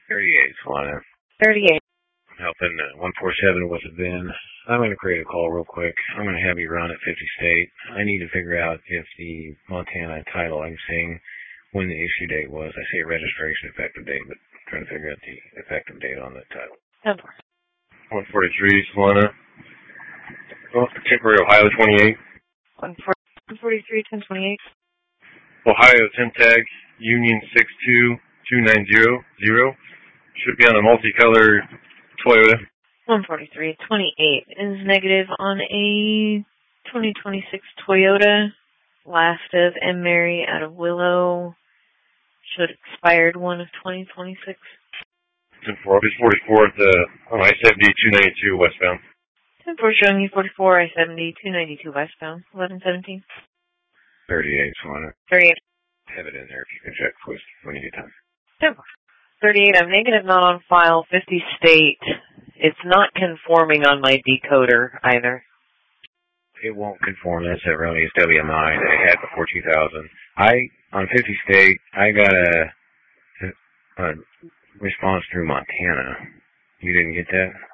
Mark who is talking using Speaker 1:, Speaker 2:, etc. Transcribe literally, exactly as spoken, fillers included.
Speaker 1: thirty-eight, Solana.
Speaker 2: thirty-eight.
Speaker 1: Helping uh, one four seven with the V I N. I'm going to create a call real quick. I'm going to have you run at fifty state. I need to figure out if the Montana title I'm seeing when the issue date was. I see a registration effective date, but I'm trying to figure out the effective date on the title.
Speaker 2: ten four.
Speaker 3: one forty-three, Solana. Oh, temporary Ohio twenty-eight.
Speaker 2: one forty-three, ten twenty-eight.
Speaker 3: Ohio ten tag, Union six two two nine zero zero. Should be on a multicolored Toyota.
Speaker 2: one forty-three, twenty-eight is negative on a twenty twenty-six Toyota. Last of M. Mary out of Willow. Should expired one of twenty twenty-six.
Speaker 3: ten four, forty-four at the, on I seventy, two ninety-two westbound.
Speaker 2: ten four showing you forty-four, I seventy, two ninety-two westbound. eleven seventeen.
Speaker 1: thirty-eight, Solana.
Speaker 2: thirty-eight.
Speaker 1: Have it in there if you can check, please, when you get time.
Speaker 2: ten four. thirty-eight, I'm negative, not on file. fifty state. It's not conforming on my decoder either.
Speaker 1: It won't conform. That's erroneous W M I that I had before two thousand. I, on fifty state, I got a, a response through Montana. You didn't get that?